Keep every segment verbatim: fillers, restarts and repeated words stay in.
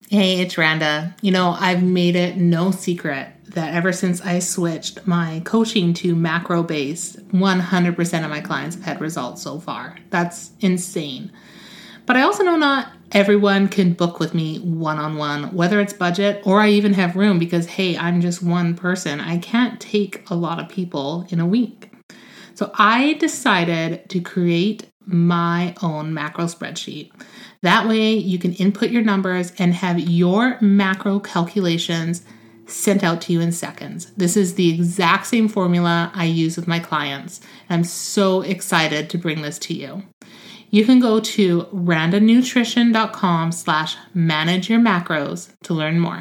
Hey, it's Randa. You know, I've made it no secret that ever since I switched my coaching to macro-based, one hundred percent of my clients have had results so far. That's insane. But I also know not everyone can book with me one-on-one, whether it's budget or I even have room because, hey, I'm just one person. I can't take a lot of people in a week. So I decided to create my own macro spreadsheet. That way you can input your numbers and have your macro calculations sent out to you in seconds. This is the exact same formula I use with my clients. I'm so excited to bring this to you. You can go to randanutrition.com slash manage your macros to learn more.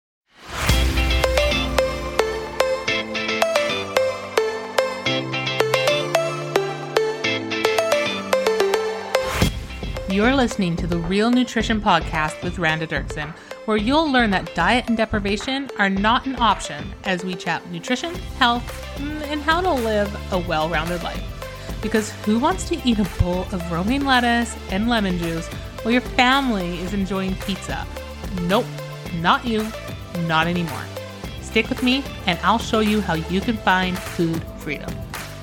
You're listening to the Real Nutrition Podcast with Randa Dirksen, where you'll learn that diet and deprivation are not an option as we chat nutrition, health, and how to live a well-rounded life. Because who wants to eat a bowl of romaine lettuce and lemon juice while your family is enjoying pizza? Nope, not you, not anymore. Stick with me and I'll show you how you can find food freedom.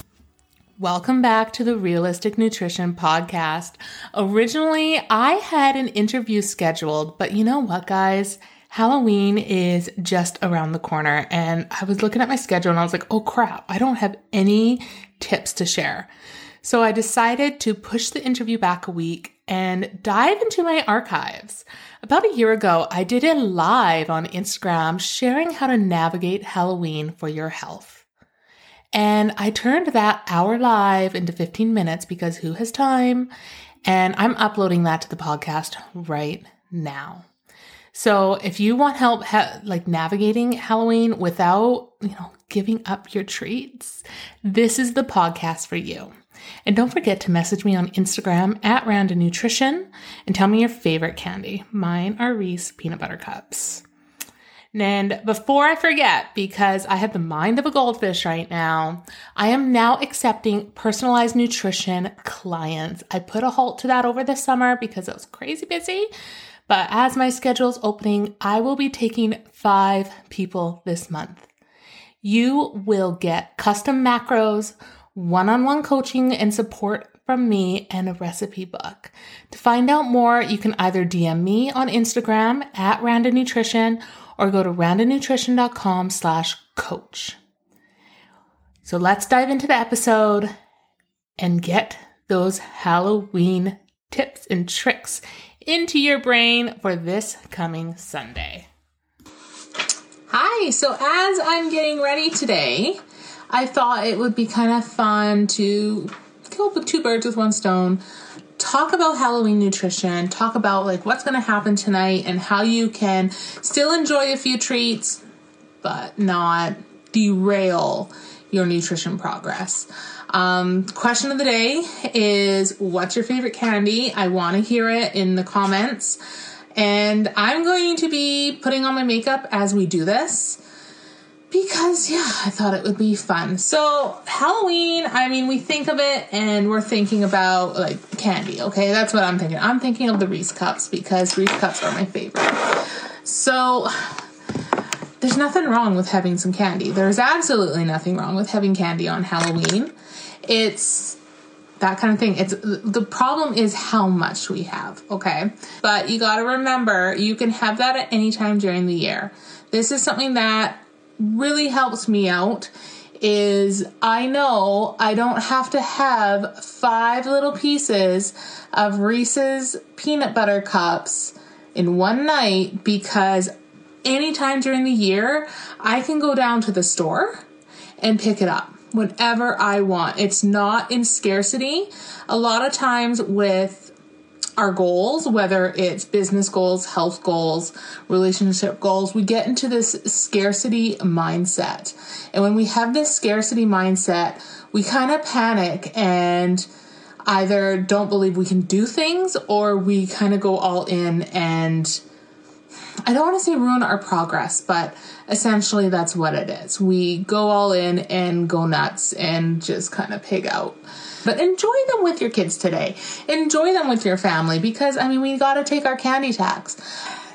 Welcome back to the Realistic Nutrition Podcast. Originally, I had an interview scheduled, but you know what, guys? Halloween is just around the corner, and I was looking at my schedule and I was like, oh crap, I don't have any tips to share. So I decided to push the interview back a week and dive into my archives. About a year ago, I did a live on Instagram sharing how to navigate Halloween for your health. And I turned that hour live into fifteen minutes because who has time? And I'm uploading that to the podcast right now. So if you want help ha- like navigating Halloween without, you know, giving up your treats, this is the podcast for you. And don't forget to message me on Instagram at Randa Nutrition and tell me your favorite candy. Mine are Reese peanut butter cups. And before I forget, because I have the mind of a goldfish right now, I am now accepting personalized nutrition clients. I put a halt to that over the summer because I was crazy busy. But as my schedule's opening, I will be taking five people this month. You will get custom macros, one-on-one coaching and support from me, and a recipe book. To find out more, you can either D M me on Instagram at Randa Nutrition or go to randanutrition.com slash coach. So let's dive into the episode and get those Halloween tips and tricks into your brain for this coming Sunday. Hi, so as I'm getting ready today, I thought it would be kind of fun to kill two birds with one stone. Talk about Halloween nutrition, talk about like what's going to happen tonight and how you can still enjoy a few treats, but not derail your nutrition progress. Um, question of the day is, what's your favorite candy? I want to hear it in the comments. And I'm going to be putting on my makeup as we do this. Because, yeah, I thought it would be fun. So, Halloween, I mean, we think of it and we're thinking about, like, candy, okay? That's what I'm thinking. I'm thinking of the Reese Cups because Reese Cups are my favorite. So, there's nothing wrong with having some candy. There's absolutely nothing wrong with having candy on Halloween. It's that kind of thing. It's the problem is how much we have, okay? But you got to remember, you can have that at any time during the year. This is something that really helps me out is I know I don't have to have five little pieces of Reese's peanut butter cups in one night because anytime during the year I can go down to the store and pick it up whenever I want. It's not in scarcity. A lot of times with our goals, whether it's business goals, health goals, relationship goals, we get into this scarcity mindset. And when we have this scarcity mindset, we kind of panic and either don't believe we can do things or we kind of go all in and I don't want to say ruin our progress, but essentially that's what it is. We go all in and go nuts and just kind of pig out. But enjoy them with your kids today. Enjoy them with your family because, I mean, we got to take our candy tax.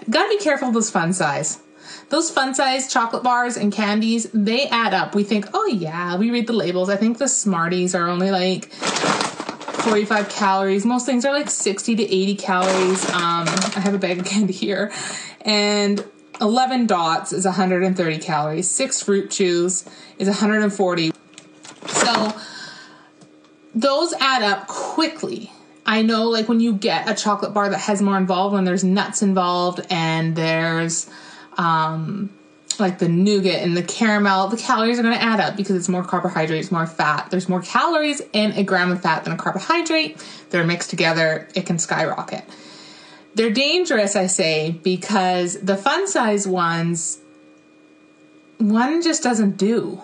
Gotta be careful of those fun size. Those fun size chocolate bars and candies, they add up. We think, oh yeah, we read the labels. I think the Smarties are only like forty-five calories. Most things are like sixty to eighty calories. Um, I have a bag of candy here. And eleven dots is one hundred thirty calories. Six Fruit Chews is one hundred forty. So those add up quickly. I know, like, when you get a chocolate bar that has more involved, when there's nuts involved and there's um, like the nougat and the caramel, the calories are going to add up because it's more carbohydrates, more fat. There's more calories in a gram of fat than a carbohydrate. They're mixed together. It can skyrocket. They're dangerous, I say, because the fun size ones, one just doesn't do.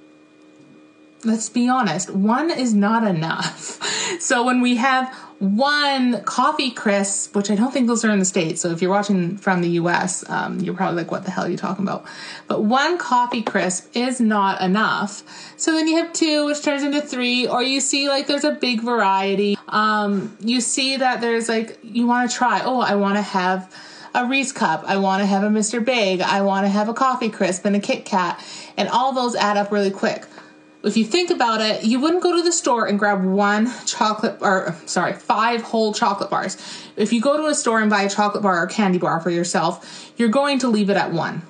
Let's be honest. One is not enough. So when we have one coffee crisp, which I don't think those are in the States. So if you're watching from the U S, um, you're probably like, what the hell are you talking about? But one coffee crisp is not enough. So then you have two, which turns into three, or you see like there's a big variety. Um, you see that there's like, you want to try, oh, I want to have a Reese cup. I want to have a Mister Big. I want to have a coffee crisp and a Kit Kat. And all those add up really quick. If you think about it, you wouldn't go to the store and grab one chocolate, or sorry, five whole chocolate bars. If you go to a store and buy a chocolate bar or candy bar for yourself, you're going to leave it at one.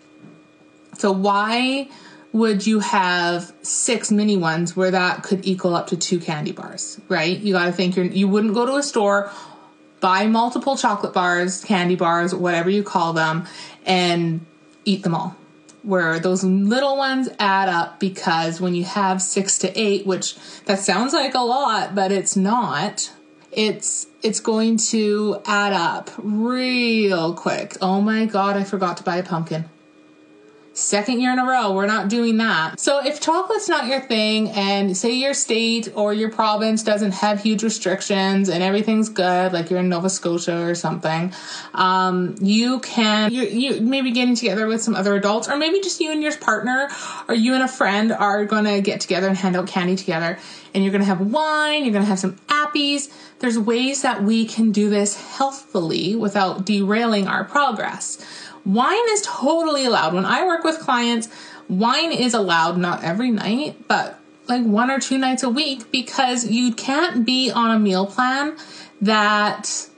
So why would you have six mini ones where that could equal up to two candy bars, right? You got to think you're, you wouldn't go to a store, buy multiple chocolate bars, candy bars, whatever you call them, and eat them all. Where those little ones add up, because when you have six to eight, which that sounds like a lot, but it's not, it's it's going to add up real quick. Oh my God, I forgot to buy a pumpkin. Second year in a row, we're not doing that. So if chocolate's not your thing, and say your state or your province doesn't have huge restrictions and everything's good, like you're in Nova Scotia or something, um, you can, you you maybe getting together with some other adults, or maybe just you and your partner, or you and a friend are going to get together and hand out candy together, and you're going to have wine, you're going to have some appies. There's ways that we can do this healthfully without derailing our progress. Wine is totally allowed. When I work with clients, wine is allowed, not every night, but like one or two nights a week, because you can't be on a meal plan that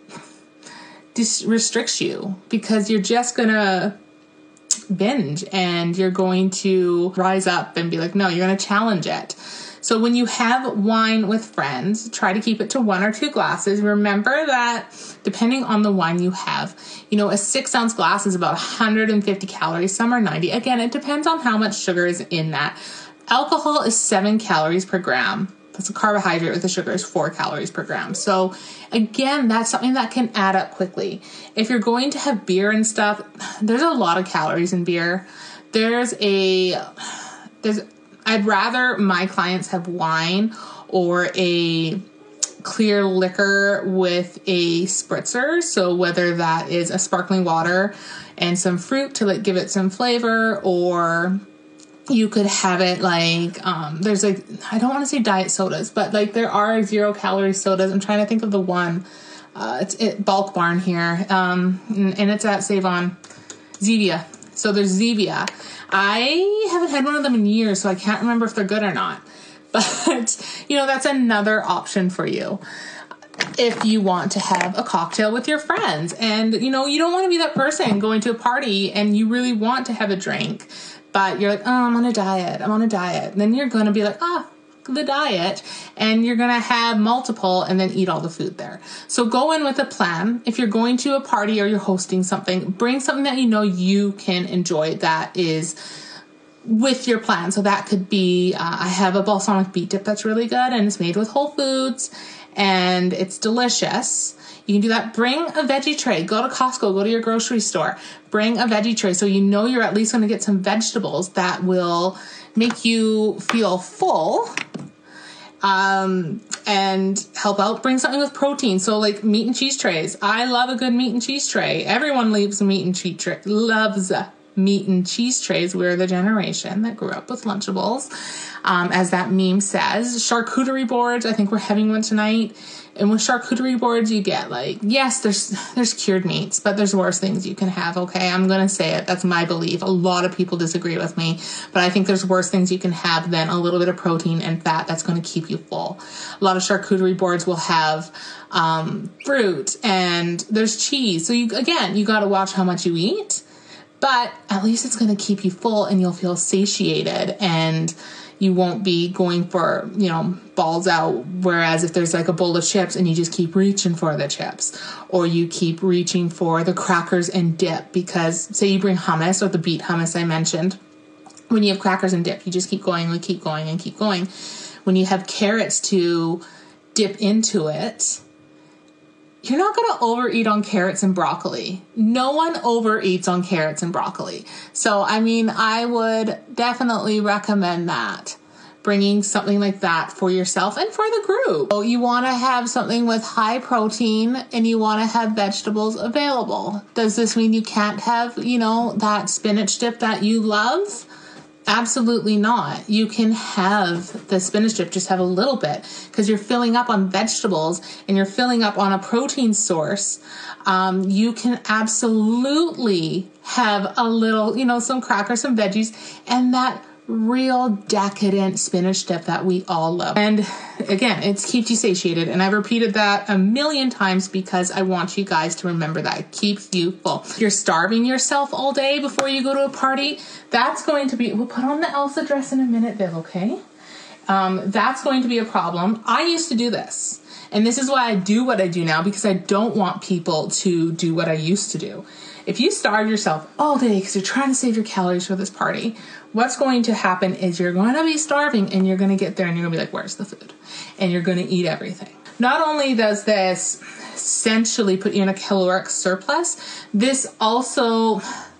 dis- restricts you, because you're just going to binge and you're going to rise up and be like, no, you're going to challenge it. So when you have wine with friends, try to keep it to one or two glasses. Remember that depending on the wine you have, you know, a six ounce glass is about one hundred fifty calories. Some are ninety. Again, it depends on how much sugar is in that. Alcohol is seven calories per gram. That's a carbohydrate with the sugar is four calories per gram. So again, that's something that can add up quickly. If you're going to have beer and stuff, there's a lot of calories in beer. There's a, there's, I'd rather my clients have wine or a clear liquor with a spritzer. So whether that is a sparkling water and some fruit to like give it some flavor, or you could have it like, um, there's like, I don't want to say diet sodas, but like there are zero calorie sodas. I'm trying to think of the one, uh, it's at Bulk Barn here. Um, and, and it's at Save On, Zevia. So there's Zevia. I haven't had one of them in years, so I can't remember if they're good or not. But, you know, that's another option for you if you want to have a cocktail with your friends. And, you know, you don't want to be that person going to a party and you really want to have a drink, but you're like, oh, I'm on a diet. I'm on a diet. And then you're going to be like, ah, the diet, and you're going to have multiple and then eat all the food there. So go in with a plan. If you're going to a party or you're hosting something, bring something that you know you can enjoy that is with your plan. So that could be, uh, I have a balsamic beet dip that's really good and it's made with Whole Foods and it's delicious. You can do that. Bring a veggie tray. Go to Costco, go to your grocery store, bring a veggie tray. So you know you're at least going to get some vegetables that will make you feel full, um, and help out. Bring something with protein. So like meat and cheese trays. I love a good meat and cheese tray. Everyone leaves a meat and cheese tray, loves meat and cheese trays. We're the generation that grew up with Lunchables. Um, as that meme says, charcuterie boards. I think we're having one tonight. And with charcuterie boards, you get like, yes, there's there's cured meats, but there's worse things you can have, okay? I'm going to say it. That's my belief. A lot of people disagree with me, but I think there's worse things you can have than a little bit of protein and fat that's going to keep you full. A lot of charcuterie boards will have um, fruit and there's cheese. So, you again, you got to watch how much you eat, but at least it's going to keep you full and you'll feel satiated and you won't be going for, you know, balls out. Whereas if there's like a bowl of chips and you just keep reaching for the chips, or you keep reaching for the crackers and dip, because say you bring hummus or the beet hummus I mentioned, when you have crackers and dip, you just keep going and keep going and keep going. When you have carrots to dip into it, you're not going to overeat on carrots and broccoli. No one overeats on carrots and broccoli. So, I mean, I would definitely recommend that. Bringing something like that for yourself and for the group. So you want to have something with high protein and you want to have vegetables available. Does this mean you can't have, you know, that spinach dip that you love? Absolutely not. You can have the spinach dip, just have a little bit, because you're filling up on vegetables and you're filling up on a protein source. Um, you can absolutely have a little, you know, some crackers, some veggies, and that real decadent spinach dip that we all love. And again, it keeps you satiated. And I've repeated that a million times because I want you guys to remember that it keeps you full. If you're starving yourself all day before you go to a party, that's going to be, we'll put on the Elsa dress in a minute, Viv, okay? Um, that's going to be a problem. I used to do this. And this is why I do what I do now, because I don't want people to do what I used to do. If you starve yourself all day because you're trying to save your calories for this party, what's going to happen is you're going to be starving and you're going to get there and you're going to be like, where's the food? And you're going to eat everything. Not only does this essentially put you in a caloric surplus, this also,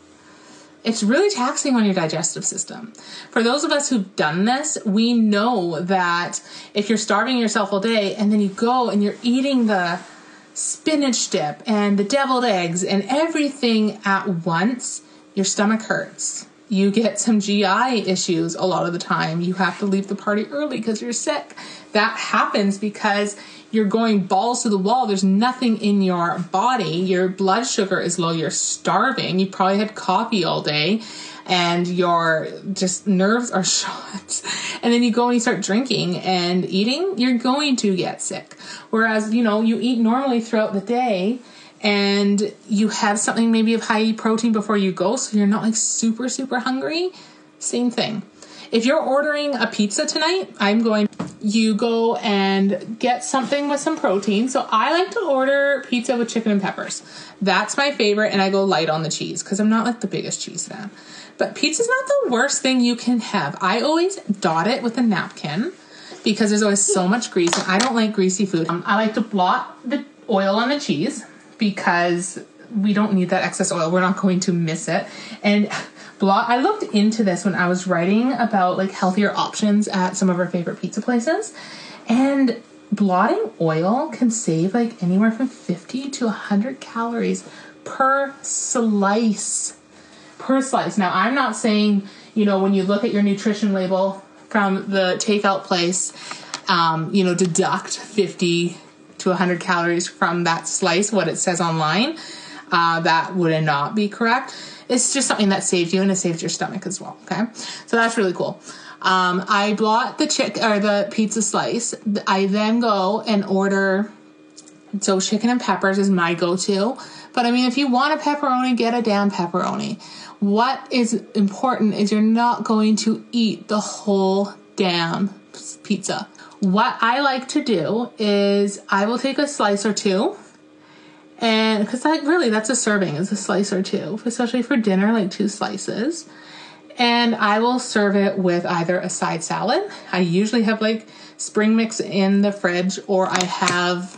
it's really taxing on your digestive system. For those of us who've done this, we know that if you're starving yourself all day and then you go and you're eating the spinach dip and the deviled eggs and everything at once, your stomach hurts. You get some G I issues a lot of the time. You have to leave the party early because you're sick. That happens because you're going balls to the wall. There's nothing in your body. Your blood sugar is low. You're starving. You probably had coffee all day and your just nerves are shot. And then you go and you start drinking and eating, you're going to get sick. Whereas, you know, you eat normally throughout the day and you have something maybe of high protein before you go, so you're not like super, super hungry. Same thing. If you're ordering a pizza tonight, I'm going, you go and get something with some protein. So I like to order pizza with chicken and peppers. That's my favorite, and I go light on the cheese because I'm not like the biggest cheese fan. But pizza's not the worst thing you can have. I always dot it with a napkin because there's always so much grease, and I don't like greasy food. Um, I like to blot the oil on the cheese because we don't need that excess oil. We're not going to miss it. And blot, I looked into this when I was writing about like healthier options at some of our favorite pizza places, and blotting oil can save like anywhere from fifty to one hundred calories per slice. Per slice. Now, I'm not saying, you know, when you look at your nutrition label from the takeout place, um, you know, deduct fifty to one hundred calories from that slice, what it says online. Uh, that would not be correct. It's just something that saves you, and it saves your stomach as well. Okay. So that's really cool. Um, I blot the chick or the pizza slice. I then go and order. So chicken and peppers is my go-to. But I mean, if you want a pepperoni, get a damn pepperoni. What is important is you're not going to eat the whole damn pizza. What I like to do is I will take a slice or two, and because like really that's a serving, is a slice or two, especially for dinner, like two slices. And I will serve it with either a side salad. I usually have like spring mix in the fridge, or I have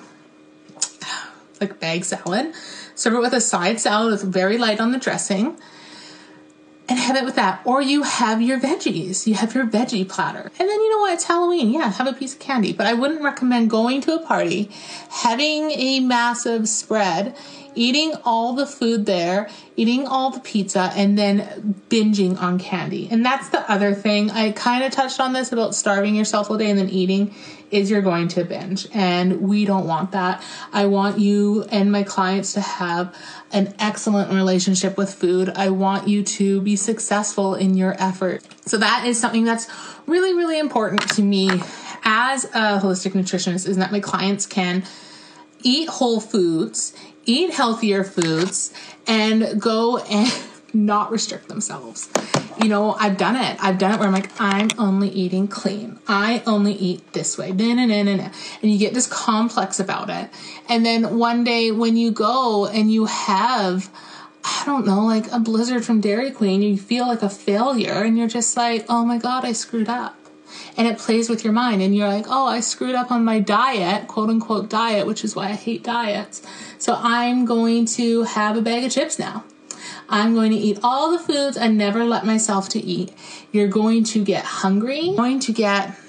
like bag salad. Serve it with a side salad that's very light on the dressing, and have it with that. Or you have your veggies. You have your veggie platter. And then, you know what? It's Halloween. Yeah, have a piece of candy. But I wouldn't recommend going to a party, having a massive spread, eating all the food there, eating all the pizza, and then binging on candy. And that's the other thing. I kind of touched on this about starving yourself all day and then eating, is you're going to binge. And we don't want that. I want you and my clients to have an excellent relationship with food. I want you to be successful in your effort. So that is something that's really, really important to me as a holistic nutritionist, is that my clients can eat whole foods, eat healthier foods, and go and not restrict themselves. You know, I've done it. I've done it where I'm like, I'm only eating clean. I only eat this way. Nah, nah, nah, nah, nah. And you get this complex about it. And then one day when you go and you have, I don't know, like a blizzard from Dairy Queen, you feel like a failure and you're just like, oh my God, I screwed up. And it plays with your mind and you're like, oh, I screwed up on my diet, quote unquote diet, which is why I hate diets. So I'm going to have a bag of chips now. I'm going to eat all the foods I never let myself to eat. You're going to get hungry, you're going to get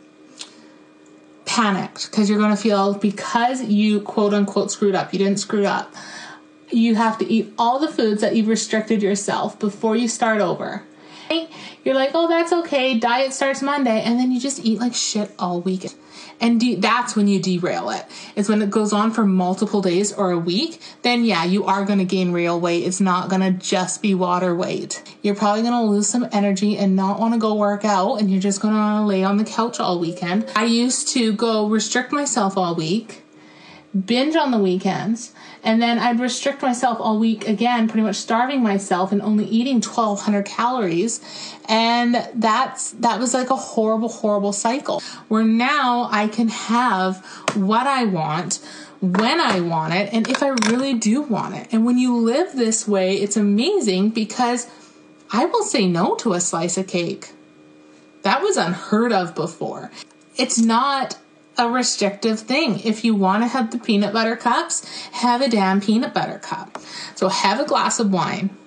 panicked because you're going to feel, because you quote unquote screwed up, you didn't screw up. You have to eat all the foods that you've restricted yourself before you start over. You're like, oh, that's okay. Diet starts Monday. And then you just eat like shit all weekend. And de- that's when you derail it. It's when it goes on for multiple days or a week. Then yeah, you are going to gain real weight. It's not going to just be water weight. You're probably going to lose some energy and not want to go work out. And you're just going to lay on the couch all weekend. I used to go restrict myself all week, binge on the weekends, and then I'd restrict myself all week again, pretty much starving myself and only eating twelve hundred calories. And that's, that was like a horrible, horrible cycle where now I can have what I want when I want it and if I really do want it. And when you live this way, it's amazing because I will say no to a slice of cake. That was unheard of before. It's not a restrictive thing. If you want to have the peanut butter cups, have a damn peanut butter cup. So have a glass of wine.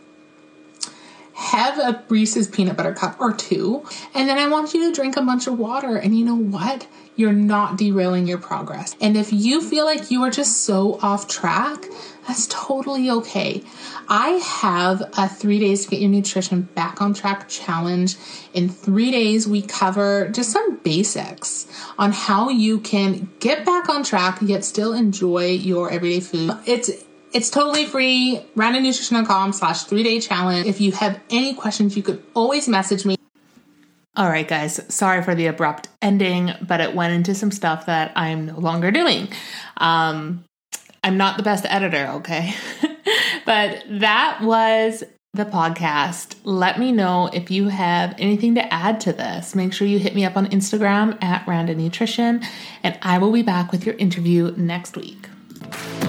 Have a Reese's peanut butter cup or two. And then I want you to drink a bunch of water. And you know what? You're not derailing your progress. And if you feel like you are just so off track, that's totally okay. I have a three days to get your nutrition back on track challenge. In three days, we cover just some basics on how you can get back on track yet still enjoy your everyday food. It's It's totally free. randanutrition.com slash three day challenge. If you have any questions, you could always message me. All right, guys, sorry for the abrupt ending, but it went into some stuff that I'm no longer doing. Um, I'm not the best editor, okay? But that was the podcast. Let me know if you have anything to add to this. Make sure you hit me up on Instagram at Randa Nutrition, and I will be back with your interview next week.